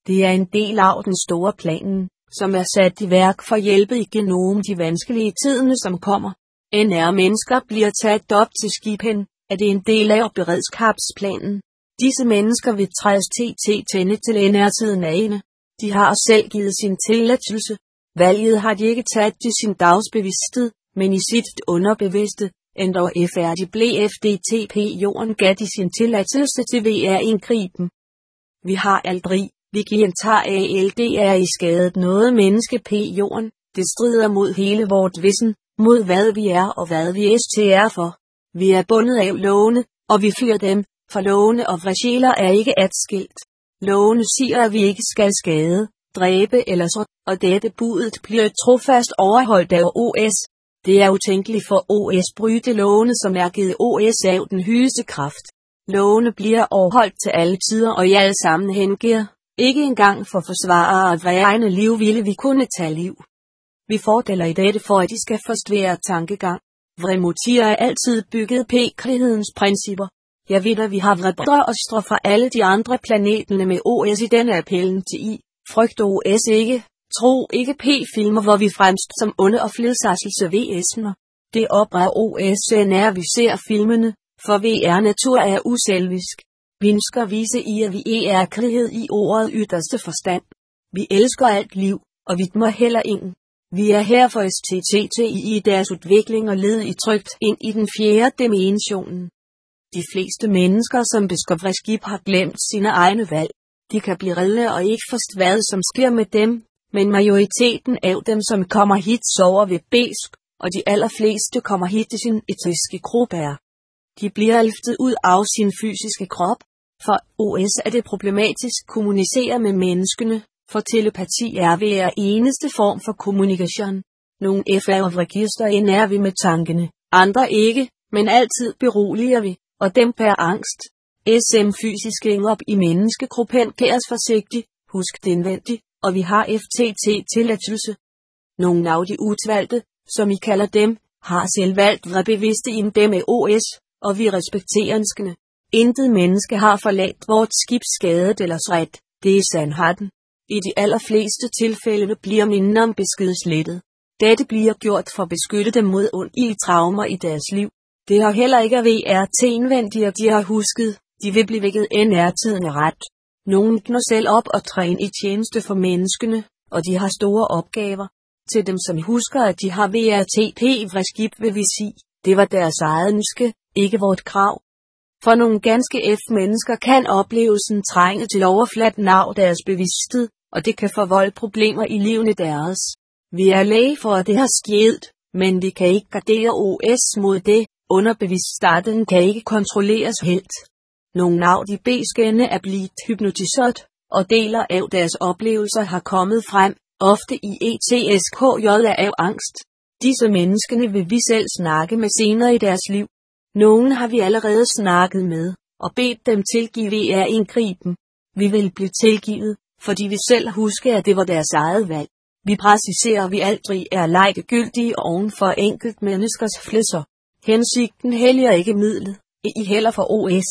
Det er en del af den store planen, som er sat i værk for at hjælpe i genom de vanskelige tiderne, som kommer. NR mennesker bliver taget op til skibhen, er det en del af beredskabsplanen. Disse mennesker vil trædes tænde til NR-tiden af ene. De har selv givet sin tilladelse. Valget har de ikke taget til sin dagsbevidsthed, men i sit underbevidste, endog de blev FDTP jorden gav de sin tilladelse til VR-indgriben. Vi har aldrig, vi gentager ALDR i skadet noget menneske P jorden, det strider mod hele vort wissen, mod hvad vi er og hvad vi er for. Vi er bundet af lovene, og vi fyrer dem, for lovene og regiler er ikke adskilt. Lovene siger, at vi ikke skal skade, dræbe eller så, og dette budet bliver trofast overholdt af OS. Det er utænkeligt for OS bryde lovene, som er givet OS af den højeste kraft. Lovene bliver overholdt til alle tider og i alle sammenhænge. Ikke engang for forsvarere af egne liv ville vi kunne tage liv. Vi fordeler i dette for, at de skal forsvære tankegang. Vremotier er altid bygget på krighedens principper. Jeg ved, at vi har vrebre og stre fra alle de andre planeterne med OS i denne appellen til I. Frygt OS ikke. Tro ikke P-filmer, hvor vi fremst som onde og fledsasselse VS'ner. Det opretter OSNR, vi ser filmene, for VR-natur er uselvisk. Vi ønsker vise i, at vi er krighed i ordet yderste forstand. Vi elsker alt liv, og vi må heller ingen. Vi er her for STTTI i deres udvikling og led i trygt ind i den fjerde dimensionen. De fleste mennesker, som beskriver skib, har glemt sine egne valg. De kan blive redde og ikke forstå, hvad som sker med dem, men majoriteten af dem, som kommer hit, sover ved bæsk, og de allerfleste kommer hit til sin etiske krop er. De bliver løftet ud af sin fysiske krop. For OS er det problematisk at kommunicere med menneskene, for telepati er hver eneste form for kommunikation. Nogle FR-register NR vi med tankene, andre ikke, men altid beroliger vi, og dæmper angst. SM fysisk hænger op i menneskekroppen kæres forsigtigt, husk det indvendigt, og vi har FTT tilladelse. Nogle af de udvalgte, som I kalder dem, har selv valgt at bevidste i dem med OS, og vi respekterer ønskene. Intet menneske har forladt vort skib skadet eller sret, det er sandheden. I de allerfleste tilfælde bliver minden om besked slettet. Dette bliver gjort for at beskytte dem mod onde traumer i deres liv. Det har heller ikke været indvendigt, og de har husket, de vil blive vækket NR-tiden er ret. Nogen når selv op og træner i tjeneste for menneskene, og de har store opgaver. Til dem som husker, at de har VRTP fra skib vil vi sige, det var deres eget ønske, ikke vort krav. For nogle ganske mennesker kan oplevelsen trænge til overfladen af deres bevidsthed, og det kan forvolde problemer i livene deres. Vi er læge for, at det har sket, men vi kan ikke gardere OS mod det, underbevidststarten kan ikke kontrolleres helt. Nogle af de beskændende er blevet hypnotiseret, og deler af deres oplevelser har kommet frem, ofte i ETSKJ af angst. Disse menneskene vil vi selv snakke med senere i deres liv. Nogle har vi allerede snakket med, og bedt dem tilgive VR-indgriben. Vi vil blive tilgivet, fordi vi selv husker, at det var deres eget valg. Vi præciserer, at vi aldrig er likegyldige oven for enkelt menneskers flesser. Hensigten helliger ikke midlet, I heller for OS.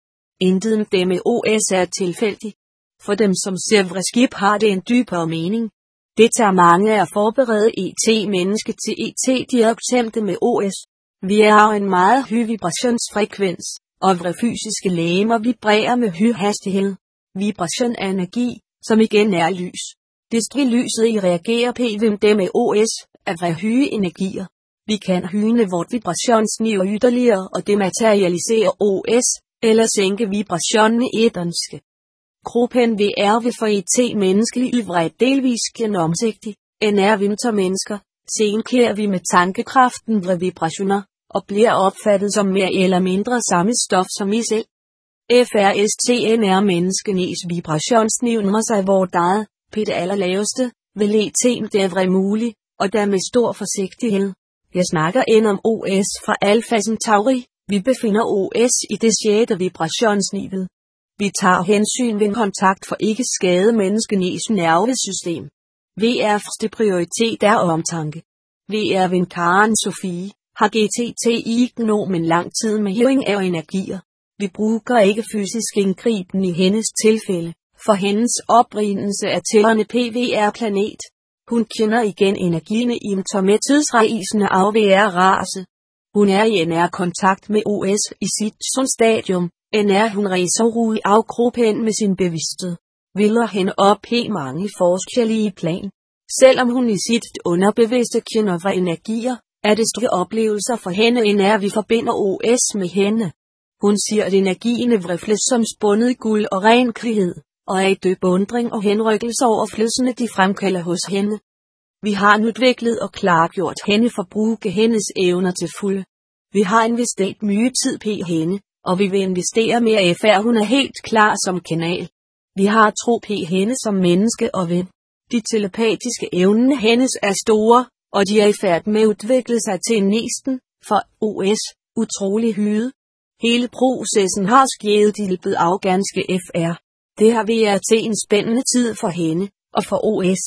Intet dem med OS er tilfældigt. For dem som ser skib har det en dybere mening. Det tager mange at forberede ET-menneske til ET-diagnostemte med OS. Vi har en meget høj vibrationsfrekvens, og vores fysiske legemer vibrerer med høj hastighed. Vibration er energi, som igen er lys. Det lyset I reagerer på ved dem med OS, er vores høje energier. Vi kan højne vort vibrationsniveau yderligere og dematerialisere OS, eller sænke vibrationen i eternske. Kroppen vil for ET-menneskelig vred delvis genomsigtig, NR vintermennesker, sen klæder vi med tankekraften ved vibrationer, og bliver opfattet som mere eller mindre samme stof som I selv. FRSTNR-menneskenes vibrationsniveau nærmer sig vort eget, på det allerlaveste, vil ET det er muligt, og der med stor forsigtighed. Jeg snakker ind om OS fra Alpha Centauri, vi befinder OS i det 6. vibrationsniveau. Vi tager hensyn ved kontakt for ikke skade menneskenes nervesystem. VR's prioritet er omtanke. VR ved Karen Sofie har GTT-ignomen lang tid med hæving af energier. Vi bruger ikke fysisk indgriben i hendes tilfælde, for hendes oprindelse er tilhørende PVR-planet. Hun kender igen energierne i en med tidsrejsende AVR-race. Hun er i NR-kontakt med OS i sit stadium. NR hun rejser ro i afkroppen med sin bevidsthed. Vilder hende op i mange forskellige plan. Selvom hun i sit underbevidste kender fra energier, er det store oplevelser for hende NR vi forbinder OS med hende. Hun siger at energierne vrifles som spundet i guld og ren klighed, og er i dyb undring og henrykkelse over følelserne de fremkalder hos hende. Vi har nu udviklet og klargjort hende for at bruge hendes evner til fulde. Vi har investeret mye tid på hende, og vi vil investere mere før hun er helt klar som kanal. Vi har tro på hende som menneske og ven. De telepatiske evner hendes er store, og de er i færd med at udvikle sig til en næsten, for OS, utrolig hyde. Hele processen har skrevet i løbet af ganske FR. Det har været til en spændende tid for hende, og for OS.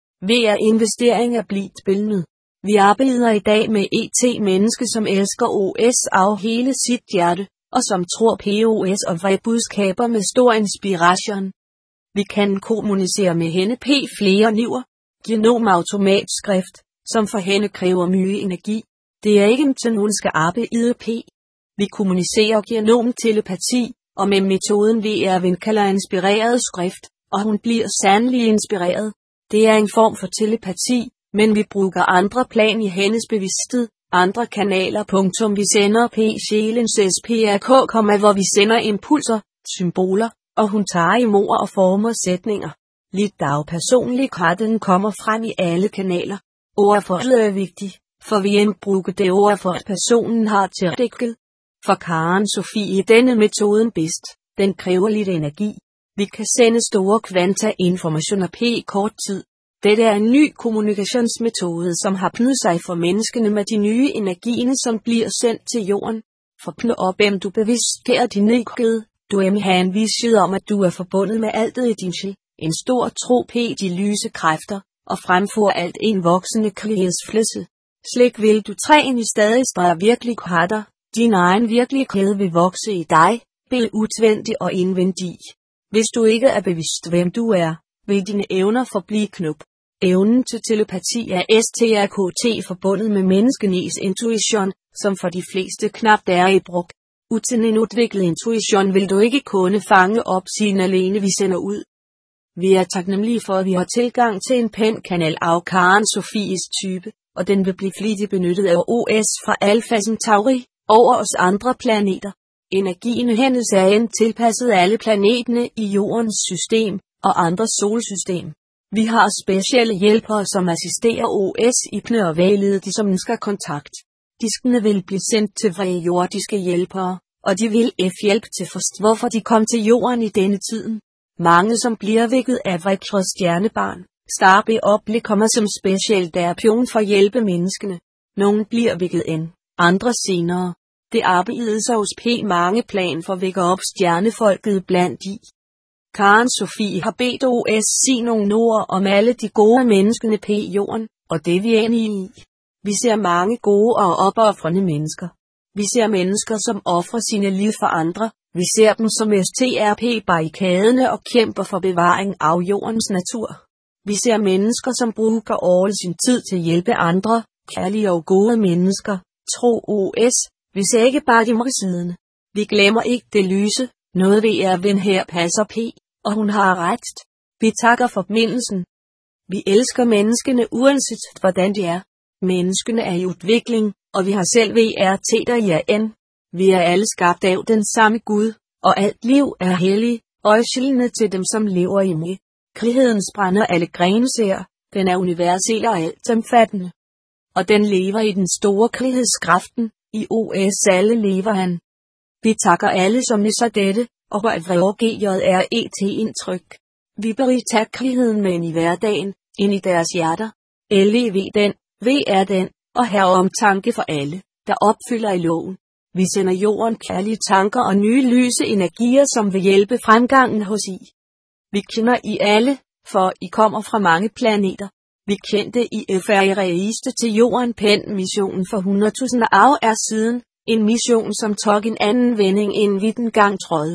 VR investering er blivet spændende. Vi arbejder i dag med ET-mennesker som elsker OS af hele sit hjerte, og som tror på OS og budskaber med stor inspiration. Vi kan kommunicere med hende på flere niveauer. Genomautomatskrift, som for hende kræver mye energi. Det er ikke til hun skal arbejde på. Vi kommunicerer genomtelepati, og med metoden VR kalder inspireret skrift, og hun bliver sandelig inspireret. Det er en form for telepati, men vi bruger andre plan i hendes bevidsthed, andre kanaler. Vi sender på sjælens SPRK, hvor vi sender impulser, symboler, og hun tager imod og former sætninger. Lidt dagpersonligheden kommer frem i alle kanaler. Ordforholdet er vigtigt, for vi bruger det ord for at personen har til at dække. For Karen Sofie er denne metoden bedst, den kræver lidt energi. Vi kan sende store kvanta informationer på kort tid. Dette er en ny kommunikationsmetode, som har pnødt sig for menneskene med de nye energier, som bliver sendt til jorden. For pnø op du bevidst kære din nødgede, du har en vished om at du er forbundet med alt i din sjæl, en stor tro på de lyse kræfter, og fremfor alt en voksende klighedsflæsse. Slik vil du træne i stadig større virkelig kvarter, din egen virkelighed vil vokse i dig, både udvendig og indvendig. Hvis du ikke er bevidst hvem du er, vil dine evner forblive knop. Evnen til telepati er STRKT forbundet med menneskenes intuition, som for de fleste knapt er i brug. Uden en udviklet intuition vil du ikke kunne fange op sin alene vi sender ud. Vi er taknemmelige for at vi har tilgang til en penkanal af Karen Sofies type, og den vil blive flittigt benyttet af OS fra Alpha Centauri, over os andre planeter. Energien hendes er tilpasset alle planeterne i jordens system, og andre solsystem. Vi har specielle hjælpere som assisterer OS i pnø og vejlede de som ønsker kontakt. Diskene vil blive sendt til vrede jordiske hjælpere, og de vil hjælpe til forstå hvorfor de kom til jorden i denne tiden. Mange som bliver vækket af vrækret stjernebarn, starbe oplig kommer som speciel terapion for at hjælpe menneskene. Nogle bliver vækket ind, andre senere. Det arbejdes hos P mange plan for at vække op stjernefolket blandt de. Karen Sofie har bedt OS sige nogle ord om alle de gode menneskene på jorden, og det vi er enige i. Vi ser mange gode og opofrende mennesker. Vi ser mennesker som ofrer sine liv for andre. Vi ser dem som STRP-barrikaderne og kæmper for bevaring af jordens natur. Vi ser mennesker som bruger al sin tid til at hjælpe andre, kærlige og gode mennesker. Tro OS, vi ser ikke bare de mørkesiderne. Vi glemmer ikke det lyse, noget ved er ven her passer på, og hun har ret. Vi takker for mindelsen. Vi elsker menneskene uanset hvordan de er. Menneskene er i udvikling, og vi har selv VRT'er i AN. Vi er alle skabt af den samme Gud, og alt liv er hellig, og sjældne til dem som lever i mig. Krigheden sprænder alle grænser, den er universel og altomfattende. Og den lever i den store krighedskraften, i OS alle lever han. Vi takker alle som nisser dette, og at VRGJRET-indtryk. Vi beriger krigheden med i hverdagen, ind i deres hjerter. LEV den, VR den, og her omtanke for alle, der opfylder i loven. Vi sender jorden kærlige tanker og nye lyse energier, som vil hjælpe fremgangen hos I. Vi kender I alle, for I kommer fra mange planeter. Vi kendte I rejste til jorden missionen for 100.000 år siden, en mission som tog en anden vending end vi dengang troede.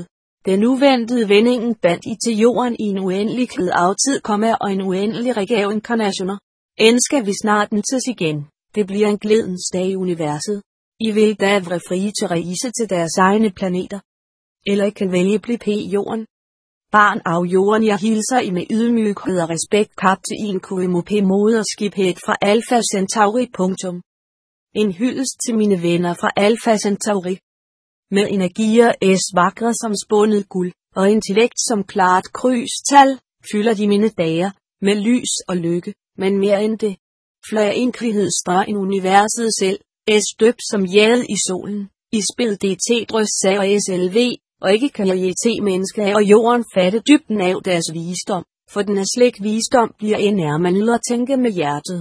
Den uventede vendingen bandt I til jorden i en uendelig kæde af tid, og en uendelig række af inkarnationer. End skal vi snart mødes igen. Det bliver en glædens dag i universet. I vil da være frie til at rejse til deres egne planeter. Eller I kan vælge at blive på jorden. Barn af jorden, jeg hilser I med ydmyghed og respekt, kaptajn KMOP moderskibet fra Alpha Centauri. En hyldest til mine venner fra Alpha Centauri. Med energier vakre som spundet guld, og intellekt som klart krystal, fylder de mine dage, med lys og lykke, men mere end det. Fløj enklighed større end universet selv, døbt som jade i solen, i spil DT drøs og SLV, og ikke kan jeg mennesker og jorden fatte dybden af deres visdom, for den er slik visdom bliver man nyder at tænke med hjertet.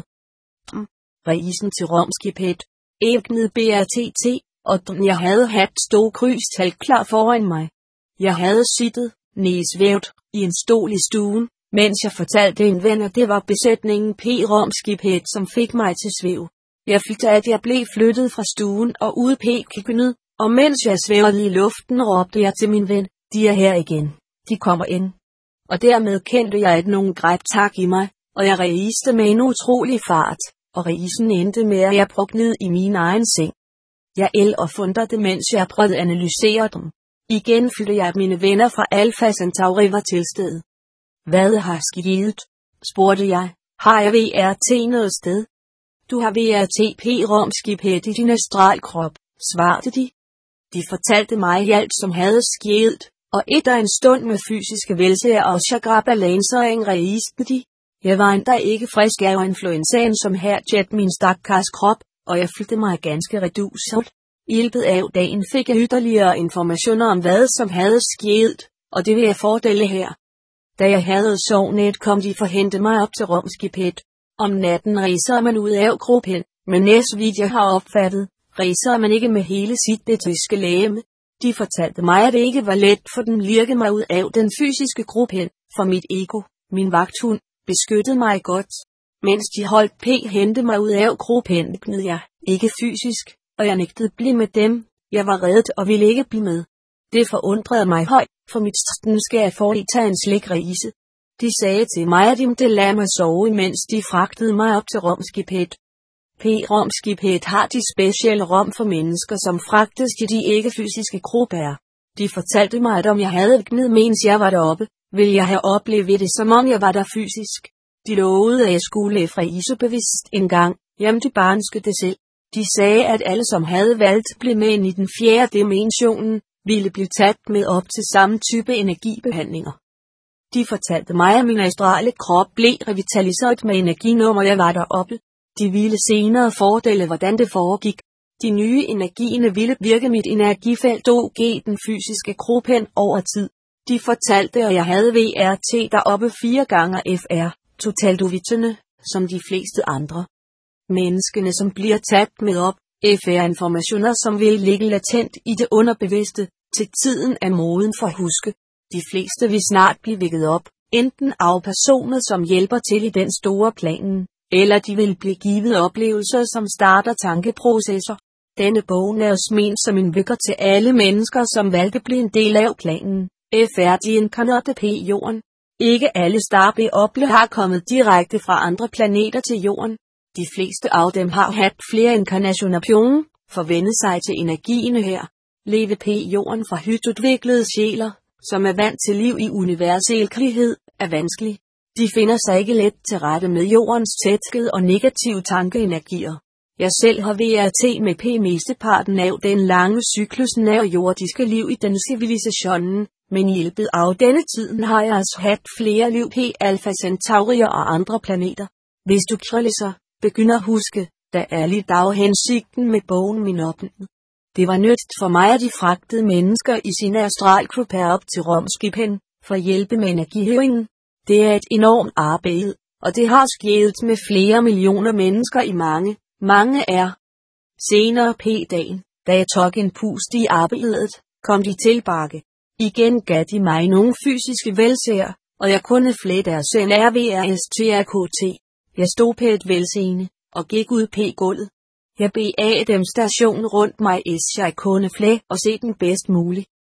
Rejsen til Romskibet, ægnet BRTT, og jeg havde haft stor krystal klar foran mig. Jeg havde sittet, næsvævt, i en stol i stuen, mens jeg fortalte en ven, at det var besætningen på Romskibet, som fik mig til svæv. Jeg følte, at jeg blev flyttet fra stuen og ude på køkkenet, og mens jeg svævede i luften, råbte jeg til min ven, de er her igen, de kommer ind. Og dermed kendte jeg, at nogen greb tak i mig, og jeg rejste med en utrolig fart, og rejsen endte med, at jeg brugte i min egen seng. Jeg og fundede det, mens jeg prøvede at analysere dem. Igen følte jeg, at mine venner fra Alpha Centauri var til stede. Hvad har sket? Spurgte jeg. Har jeg VRT noget sted? Du har VRT på Romskibet i din astralkrop, svarede de. De fortalte mig alt, som havde sket, og efter en stund med fysiske velsager og chagrabalancering rejste de. Jeg var endda ikke frisk af influenzaen, som her jet min stakkars krop, og jeg følte mig ganske reduceret. I løbet af dagen fik jeg yderligere informationer om hvad som havde sket, og det vil jeg fordele her. Da jeg havde sovnet, kom de for at hente mig op til Romskibet. Om natten rejser man ud af gruppen, men næstvidt jeg har opfattet, rejser man ikke med hele sit betriske legeme. De fortalte mig, at det ikke var let for dem lirke mig ud af den fysiske gruppe, for mit ego, min vagthund, beskyttede mig godt. Mens de holdt hente mig ud af gruppen, kned jeg, ikke fysisk, og jeg nægtede blive med dem. Jeg var reddet og ville ikke blive med. Det forundrede mig højt, for mit støtten skal jeg foretage en slik rejse. De sagde til mig, at de måtte lade mig sove, mens de fragtede mig op til Romskibet. På Romskibet har de specielle rum for mennesker, som fragtes til de ikke-fysiske grupper. De fortalte mig, at om jeg havde gnid, mens jeg var deroppe, ville jeg have oplevet det, som om jeg var der fysisk. De lovede, at jeg skulle rejse bevidst en gang, jamen de bare ønskede det selv. De sagde, at alle, som havde valgt at blive med i den fjerde dimensionen, ville blive taget med op til samme type energibehandlinger. De fortalte mig, at min astrale krop blev revitaliseret med energinummer, jeg var deroppe. De ville senere fordele, hvordan det foregik. De nye energierne ville virke mit energifelt OG den fysiske krop hen over tid. De fortalte, at jeg havde VRT deroppe 4 gange FR, totalt uvitende, som de fleste andre. Menneskene, som bliver taget med op, FR-informationer, som vil ligge latent i det underbevidste, til tiden er moden for at huske. De fleste vil snart blive vækket op, enten af personer, som hjælper til i den store planen, eller de vil blive givet oplevelser, som starter tankeprocesser. Denne bog er ment som en vækker til alle mennesker, som valgte at blive en del af planen. FR de inkarnerede på jorden. Ikke alle starbe ople har kommet direkte fra andre planeter til jorden. De fleste af dem har haft flere inkarnationer på jorden, for at vende sig til energierne her. Leve på jorden for hytudviklede sjæler, som er vant til liv i universel klighed, er vanskelig. De finder sig ikke let til rette med jordens tæthed og negative tankeenergier. Jeg selv har VRT med på mesteparten af den lange cyklusen af jordiske liv i den civilisationen, men i løbet af denne tiden har jeg altså haft flere liv på Alpha Centaurier og andre planeter. Hvis du krølser, begynder at huske, da er lidt af hensigten med bogen min opnåede. Det var nyttigt for mig, at de fragtede mennesker i sine astralgrupper op til Romskibet, for at hjælpe med energihøringen. Det er et enormt arbejde, og det har sket med flere millioner mennesker i mange år. Senere på dagen, da jeg tog en pust i arbejdet, kom de tilbage. Igen gav de mig nogle fysiske velsager, og jeg kunne flette deres NRVRSTRKT. Jeg stod på et velseende, og gik ud på gulvet. Jeg bad dem station rundt mig, jeg kunne flæ og se den bedst muligt.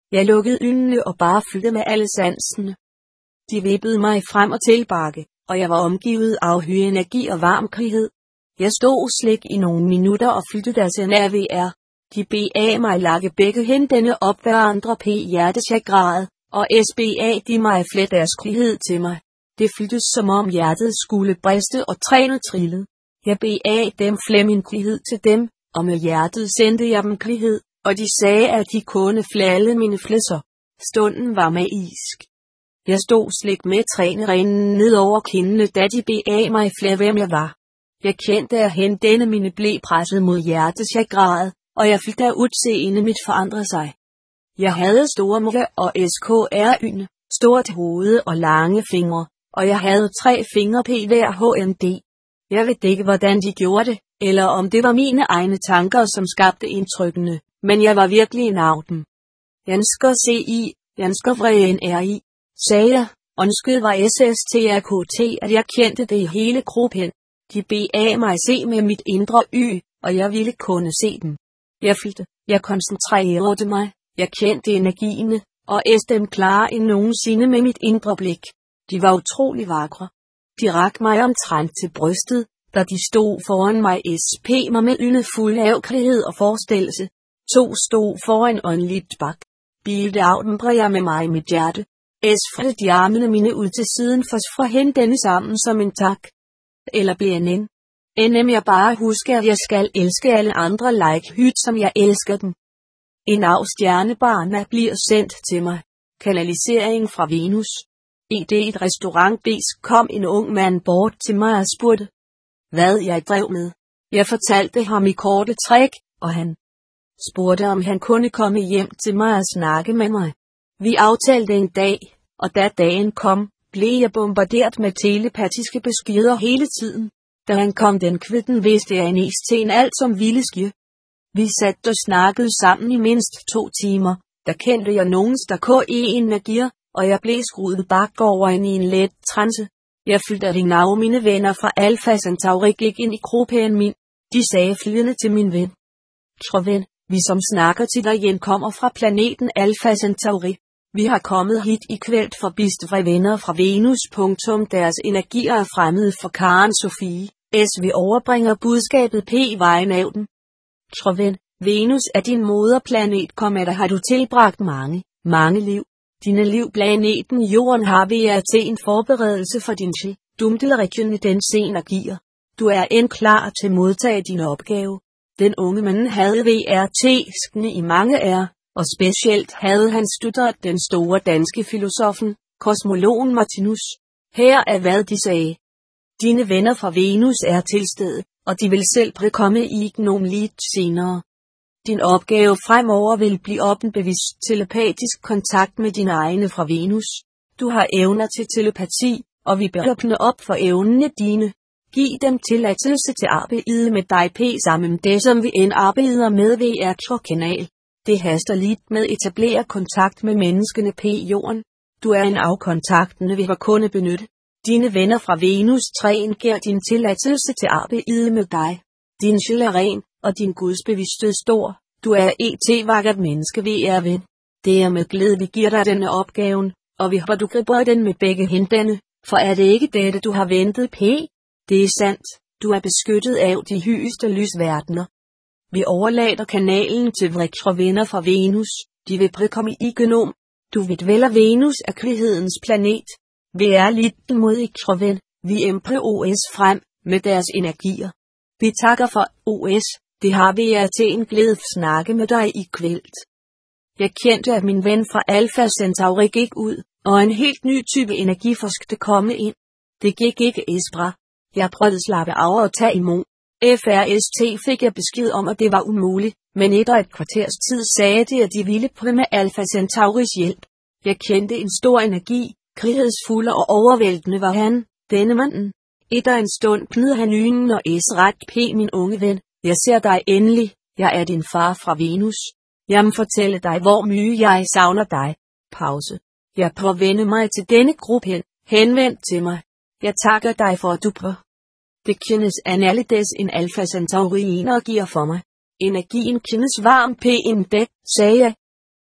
Jeg lukkede øjnene og bare fyldte med alle sansene. De vippede mig frem og tilbage, og jeg var omgivet af høj energi og varm krighed. Jeg stod slik i nogle minutter og fyldte deres nærvær. De bad mig lagde begge hænderne op hverandre på hjertechakraet, og SBA de mig flet deres krighed til mig. Det fyldtes som om hjertet skulle briste og trænet trillede. Jeg bad dem flem min krighed til dem, og med hjertet sendte jeg dem krighed, og de sagde at de kunne flalle mine flæsser. Stunden var magisk. Jeg stod slik med træne rinden ned over kindene, da de bad mig flæ hvem jeg var. Jeg kendte at hændene mine blev presset mod hjertechakraet, og jeg fik der udseende mit forandre sig. Jeg havde store mule og SKR-øjne, stort hoved og lange fingre, og jeg havde 3 fingre på hver HMD. Jeg ved ikke hvordan de gjorde det, eller om det var mine egne tanker som skabte indtrykkene, men jeg var virkelig en af dem. Jansker CI, Jansker Vreden RI, sagde jeg, ønsket var SSTRKT at jeg kendte det i hele kroppen. De bad mig se med mit indre y, og jeg ville kunne se dem. Jeg fyldte, jeg koncentrerede mig, jeg kendte energiene, og dem klarere end nogensinde med mit indre blik. De var utrolig vakre. De rak mig omtrent til brystet, da de stod foran mig SP mig med øjne fuld af krighed og forestillelse. 2 stod foran åndeligt bak. Bilte afdembrer jeg med mig i mit hjerte. Fredte de armene mine ud til siden for hændene sammen som en tak. Eller BNN. NM jeg bare husker at jeg skal elske alle andre like hyt som jeg elsker dem. En af stjernebarna bliver sendt til mig. Kanalisering fra Venus. I et restaurantbis kom en ung mand bort til mig og spurgte, hvad jeg drev med. Jeg fortalte ham i korte træk, og han spurgte om han kunne komme hjem til mig og snakke med mig. Vi aftalte en dag, og da dagen kom, blev jeg bombarderet med telepatiske beskeder hele tiden. Da han kom den kvitten vidste jeg en alt som ville ske. Vi satte og snakkede sammen i mindst 2 timer, der kendte jeg nogens der KE-energier, og jeg blev skruet bakover ind i en let trance. Jeg følte at af mine venner fra Alpha Centauri gik ind i kroppen min. De sagde følgende til min ven. Ven, vi som snakker til dig igen kommer fra planeten Alpha Centauri. Vi har kommet hit i kvælt for fra venner fra Venus. Deres energier er fremmede for Karen Sofie. Vi overbringer budskabet vejen af den. Ven, Venus er din moderplanet. Der har du tilbragt mange liv. Dine liv planeten Jorden har været til en forberedelse for din dumdelregion i dens energier. Du er end klar til at modtage din opgave. Den unge mand havde VRT-skene i mange år, og specielt havde han studeret den store danske filosofen, kosmologen Martinus. Her er hvad de sagde. Dine venner fra Venus er til stede, og de vil selv komme i gnom lidt senere. Din opgave fremover vil blive åbenbevidst telepatisk kontakt med dine egne fra Venus. Du har evner til telepati, og vi bør åbne op for evnene dine. Giv dem tilladelse til at arbejde med dig sammen det som vi end arbejder med VR-kanal. Det haster lidt med at etablere kontakt med menneskene på jorden. Du er en af kontaktene vi har kunnet benytte. Dine venner fra Venus 3 giver din tilladelse til at arbejde med dig. Din sjæl er ren, og din gudsbevidsthed stor. Du er et-vakkert menneske VR-ven. Det er med glæde vi giver dig denne opgaven, og vi håber du griber den med begge hænderne, for er det ikke dette du har ventet på? Det er sandt, du er beskyttet af de højeste lysverdener. Vi overlader kanalen til venner fra Venus, de vil komme i genom. Du ved vel at Venus er krihedens planet. Vi er lidt mod ven, vi æmprer OS frem med deres energier. Vi takker for OS, det har været til en glæde snakke med dig i kvælt. Jeg kendte at min ven fra Alpha Centauri gik ud, og en helt ny type energiforskte komme ind. Det gik ikke bra. Jeg prøvede slappe af og tage imod. FRST fik jeg besked om at det var umuligt, men efter et kvarters tid sagde de at de ville prøve med Alpha Centauris hjælp. Jeg kendte en stor energi, krighedsfuld og overvældende var han, denne manden. Efter en stund kned han øjnen og ret p min unge ven. Jeg ser dig endelig, jeg er din far fra Venus. Jeg må fortælle dig hvor mye jeg savner dig. Pause. Jeg påvender mig til denne gruppe henvendt til mig. Jeg takker dig for at du på. Det kendes analides en Alpha Centauri energi for mig. Energien kendes varm p en det, sagde jeg.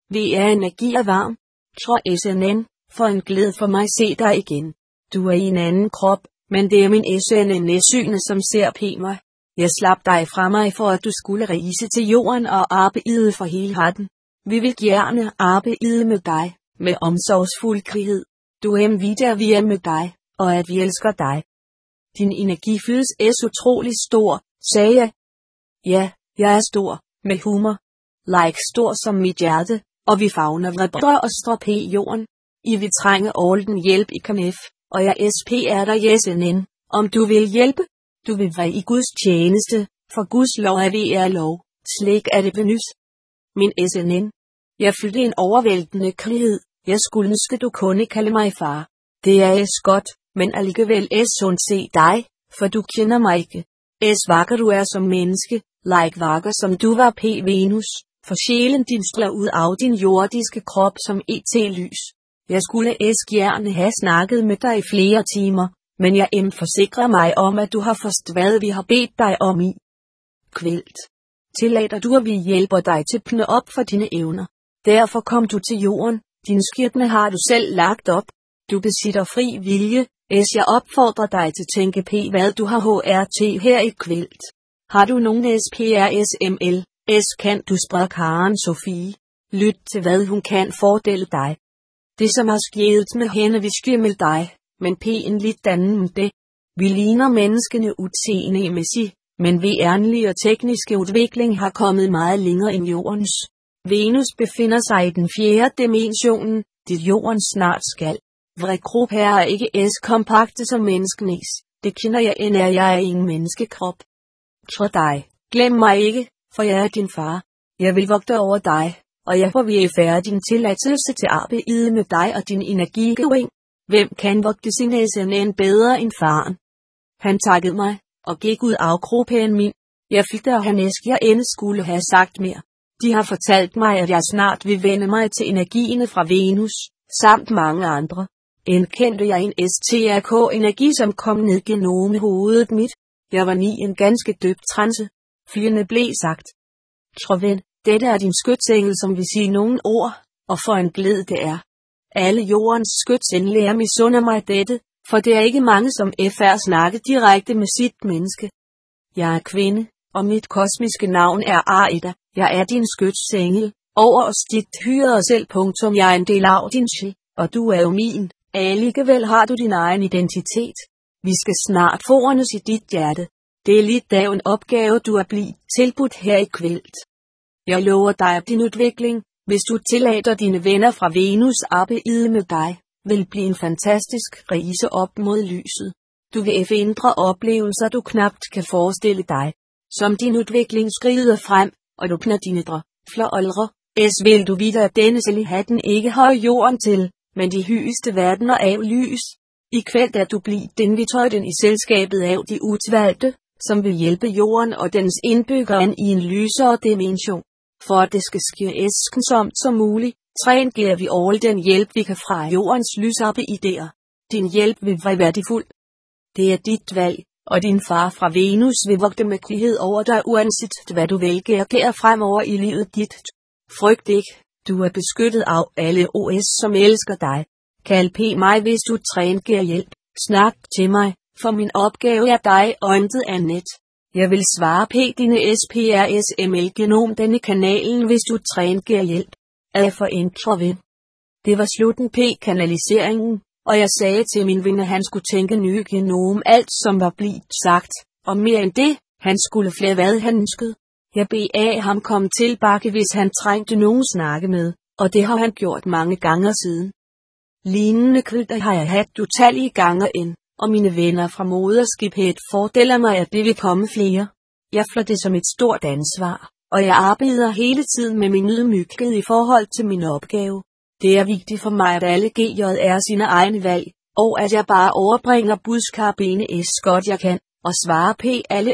VR-energi er varm. Tror SNN, for en glæde for mig se dig igen. Du er i en anden krop, men det er min SNN-syne, som ser på mig. Jeg slap dig fra mig for at du skulle rejse til jorden og arbejde for hele hatten. Vi vil gerne arbejde med dig, med omsorgsfuld kærlighed. Du er videre vi er med dig, og at vi elsker dig. Din energi føles utrolig stor, sagde jeg. Ja, jeg er stor, med humor. Like stor som mit hjerte, og vi favner vrebrer og står på jorden. I vil trænge all den hjælp i KNF, og jeg SP er der i SNN, om du vil hjælpe. Du vil være i Guds tjeneste, for Guds lov er VR lov, slik er det benys. Min SNN. Jeg følte en overvældende kærlighed, jeg skulle ønske du kunne kalde mig far. Det er godt, men alligevel sundt se dig, for du kender mig ikke. Vakker du er som menneske, like vakker som du var på Venus, for sjælen din slår ud af din jordiske krop som lys. Jeg skulle gerne have snakket med dig i flere timer, men jeg forsikrer mig om, at du har forstået, hvad vi har bedt dig om i kvælt. Tillader du, at vi hjælper dig til at pne op for dine evner. Derfor kom du til jorden, din skæbne har du selv lagt op. Du besidder fri vilje, jeg opfordrer dig til at tænke på, hvad du har HRT her i kvælt. Har du nogen SPRSML, kan du spørge Karen Sofie. Lyt til, hvad hun kan fordele dig. Det som har sket med hende vil ske med dig, men på en lidt anden det. Vi ligner menneskene udseendemæssigt, men VR-lig og tekniske udvikling har kommet meget længere end jordens. Venus befinder sig i den 4. dimensionen, det jorden snart skal. Vores krop her er ikke kompakte som menneskenes. Det kender jeg end er jeg i en menneskekrop. Tro dig, glem mig ikke, for jeg er din far. Jeg vil vogte over dig, og jeg får vi færdig din tilladelse til arbejde med dig og din energigivning. Hvem kan vogte sin SNN bedre end faren? Han takkede mig, og gik ud af kroppen min. Jeg følte, at han end skulle have sagt mere. De har fortalt mig, at jeg snart vil vende mig til energierne fra Venus, samt mange andre. Kendte jeg en STRK-energi, som kom ned gennem hovedet mit. Jeg var i en ganske døbt trance. Flyene blev sagt. Tro ven, dette er din skytsengel, som vil sige nogle ord, og for en glæde det er. Alle jordens skytsengler misunder mig dette, for det er ikke mange, som FR snakker direkte med sit menneske. Jeg er kvinde, og mit kosmiske navn er Aida. Jeg er din skytsengel, over os dit hyre selv. Jeg er en del af din sjæl, og du er jo min. Alligevel har du din egen identitet. Vi skal snart forenes i dit hjerte. Det er lidt af en opgave, du er blevet tilbudt her i kvælt. Jeg lover dig, at din udvikling, hvis du tillader dine venner fra Venus arbejde med dig, vil blive en fantastisk rejse op mod lyset. Du vil ændre oplevelser, du knapt kan forestille dig. Som din udvikling skrider frem, og du kender dine fløjlre, vil du vide, at denne selv i hatten ikke har jorden til, men de højeste verdener af lys. I kvælt er du blevet den vi tøjden i selskabet af de udvalgte, som vil hjælpe jorden og dens indbyggere i en lysere dimension. For at det skal ske skønsomt som muligt, giver vi all den hjælp vi kan fra jordens lysappe idéer. Din hjælp vil være værdifuld. Det er dit valg, og din far fra Venus vil vogte med klighed over dig uanset hvad du vælger at gøre fremover i livet dit. Frygt ikke, du er beskyttet af alle OS som elsker dig. Kald på mig hvis du giver hjælp. Snak til mig, for min opgave er dig og intet andet. Jeg vil svare på dine SPRSML genom denne kanalen hvis du giver hjælp. Ad for en ven. Det var slutten på kanaliseringen, og jeg sagde til min ven at han skulle tænke nye genom alt som var blevet sagt, og mere end det, han skulle flere hvad han ønskede. Jeg bed af ham komme tilbage hvis han trængte nogen snakke med, og det har han gjort mange gange siden. Lignende kridter har jeg haft utallige gange ind, og mine venner fra moderskibet fortæller mig at det vil komme flere. Jeg føler det som et stort ansvar, og jeg arbejder hele tiden med min ydmyghed i forhold til min opgave. Det er vigtigt for mig at alle er sine egne valg, og at jeg bare overbringer budskabene godt jeg kan, og svarer på alle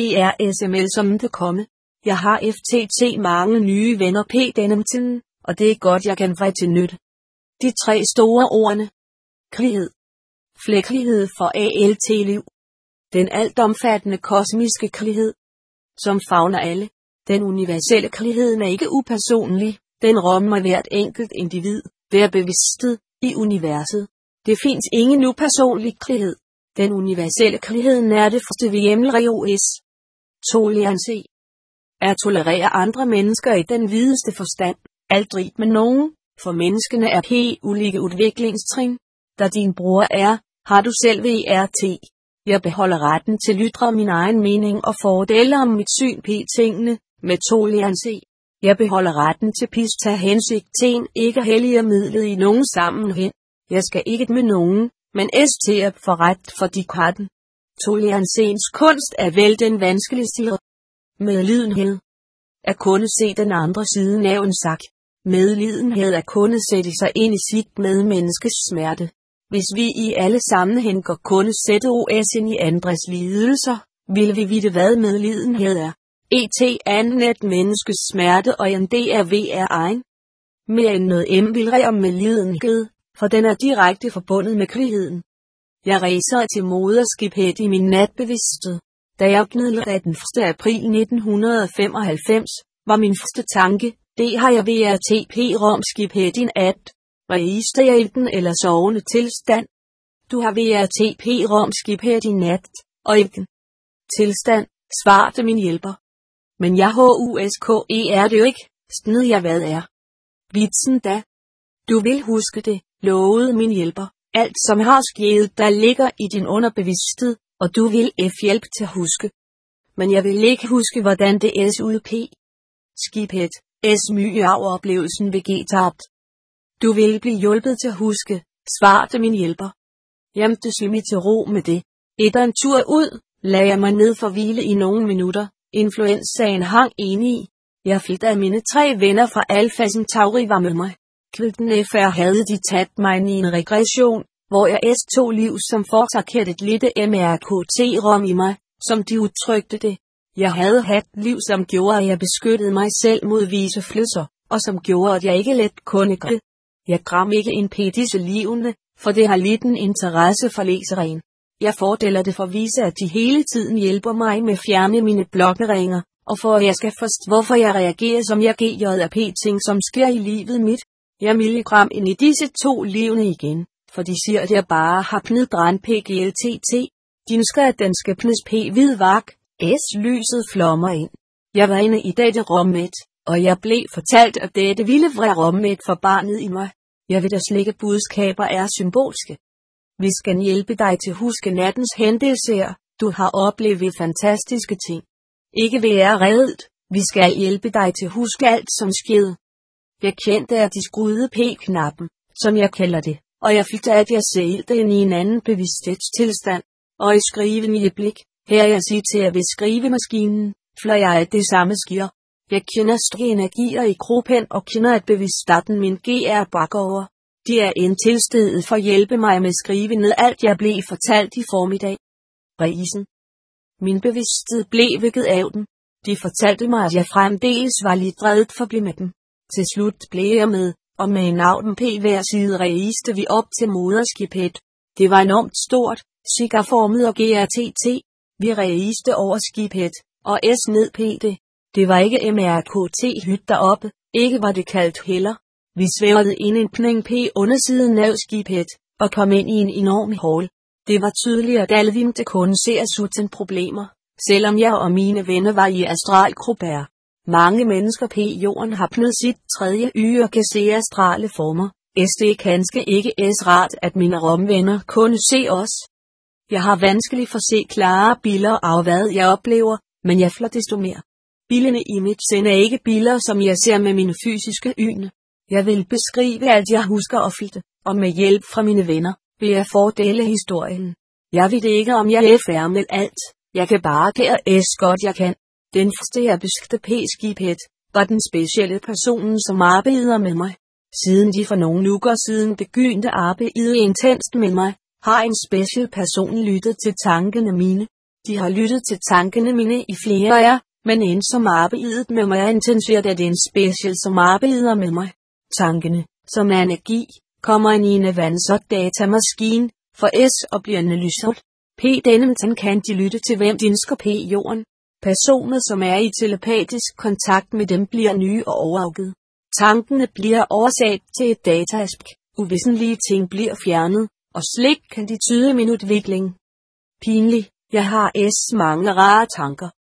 SPRSML som det komme. Jeg har FTT mange nye venner på denne tiden, og det er godt jeg kan være til nytte. De 3 store ordene. Kærlighed. Flækkelighed for ALT-liv. Den altomfattende kosmiske kærlighed, som favner alle. Den universelle kærlighed er ikke upersonlig, Den rummer hvert enkelt individ, hver bevidsthed, i universet. Det findes ingen upersonlig klighed. Den universelle kligheden er det første vi hjemler tolerance. At tolerere andre mennesker i den videste forstand, aldrig med nogen, for menneskene er helt ulike udviklingstrin. Da din bror er, har du selv VRT. Jeg beholder retten til at ytre min egen mening og fordele om mit syn på tingene, med tolerance. Jeg beholder retten til tage hensigt til en ikke hellige midlet i nogen sammenhæng. Jeg skal ikke med nogen, men til at få ret for de karten. Tolerancens kunst er vel den vanskeligste. Medlidenhed. At kunne se den andre siden af en sak. Medlidenhed er kunne sætte sig ind i sit medmenneskes smerte. Hvis vi i alle sammenhænge kunne sætte os ind i andres lidelser, ville vi vide hvad medlidenhed er. Anden et menneskes smerte og en DRV er egen. Mere end noget vil om medlidenhed, for den er direkte forbundet med kligheden. Jeg rejser til moderskibet i min natbevidsthed. Da jeg knedlede den 1. april 1995, var min første tanke, det har jeg VRTP romskibet din at. Rejste jeg i den eller sovende tilstand? Du har VRTP romskibet i nat, og i den tilstand, svarte min hjælper. Men jeg er det jo ikke, sned jeg hvad er. Vitsen da. Du vil huske det, lovede min hjælper. Alt som har sket, der ligger i din underbevidsthed, og du vil hjælpe til at huske. Men jeg vil ikke huske, hvordan det ud p. Skibet, mye af oplevelsen vil give tabt. Du vil blive hjulpet til at huske, svarte min hjælper. Jamen slå mig til ro med det. Efter en tur ud, lagde jeg mig ned for hvile i nogle minutter. Influenzaen hang inde i. Jeg fik af mine 3 venner fra Alpha Centauri var med mig. Kvilten efter havde de taget mig i en regression, hvor jeg tog liv som fortsat et lille MRKT-rom i mig, som de udtrykte det. Jeg havde haft liv som gjorde at jeg beskyttede mig selv mod vise fløsser, og som gjorde at jeg ikke let kunne græde. Jeg gram ikke en disse livene, for det har lidt en interesse for læseren. Jeg fordeler det for at vise at de hele tiden hjælper mig med at fjerne mine blokkeringer, og for at jeg skal forstå hvorfor jeg reagerer som jeg GJP ting som sker i livet mit. Jeg milligram ind i disse 2 livene igen, for de siger at jeg bare har pnedbrændt PGLTT. De ønsker at den skal pnes hvid vak, lyset flommer ind. Jeg var inde i dette rummet, og jeg blev fortalt at dette ville være rummet for barnet i mig. Jeg ved at slikke budskaber er symbolske. Vi skal hjælpe dig til at huske nattens hændelser, du har oplevet fantastiske ting. Ikke være reddet, vi skal hjælpe dig til at huske alt som skete. Jeg kendte at de skruede p-knappen, som jeg kalder det, og jeg fik at jeg sælte ind i en anden bevidsthedstilstand, og i skriven i et blik, her jeg citerer ved skrivemaskinen, fløj jeg at det samme sker. Jeg kender store energier i kroppen og kender at bevidstheden min GR bakover. De er en tilstedet for at hjælpe mig med at skrive ned alt jeg blev fortalt i formiddag. Rejsen. Min bevidsthed blev vækket af dem. De fortalte mig at jeg fremdeles var lidt drevet for at blive med dem. Til slut blev jeg med, og med en aften p hver side rejste vi op til moderskibet. Det var enormt stort, cigarformet og GRTT. Vi rejste over skibet, og ned p det. Det var ikke MRKT-hyt deroppe, ikke var det kaldt heller. Vi svævede ind en pning p undersiden af skibet, og kom ind i en enorm hall. Det var tydeligt at alle vimte kunne se os uden problemer, selvom jeg og mine venner var i astralgrupper. Mange mennesker på jorden har pned sit 3. øje og kan se astrale former. Det er kanskje ikke rart at mine rumvenner kunne se os. Jeg har vanskeligt for at se klare billeder af hvad jeg oplever, men jeg flår desto mere. Billerne i mit sind er ikke billeder som jeg ser med mine fysiske øjne. Jeg vil beskrive alt jeg husker og filte, og med hjælp fra mine venner, vil jeg fordele historien. Jeg ved ikke om jeg er færdig med alt, jeg kan bare gøre godt jeg kan. Den første jeg beskrev p-skibet, var den specielle personen som arbejder med mig. Siden de for nogle uger siden begyndte at arbejde intenst med mig, har en speciel person lyttet til tankene mine. De har lyttet til tankene mine i flere år, men en som arbejdede med mig er intensiveret at det er en speciel som arbejder med mig. Tankene, som er energi, kommer ind i en advanced datamaskine, for og bliver analyseret. Denne kan de lytte til hvem de ønsker på jorden. Personer som er i telepatisk kontakt med dem bliver nye og overvåget. Tankene bliver oversat til et datasp, uvæsentlige ting bliver fjernet, og slik kan de tyde min udvikling. Pinlig, jeg har mange rare tanker.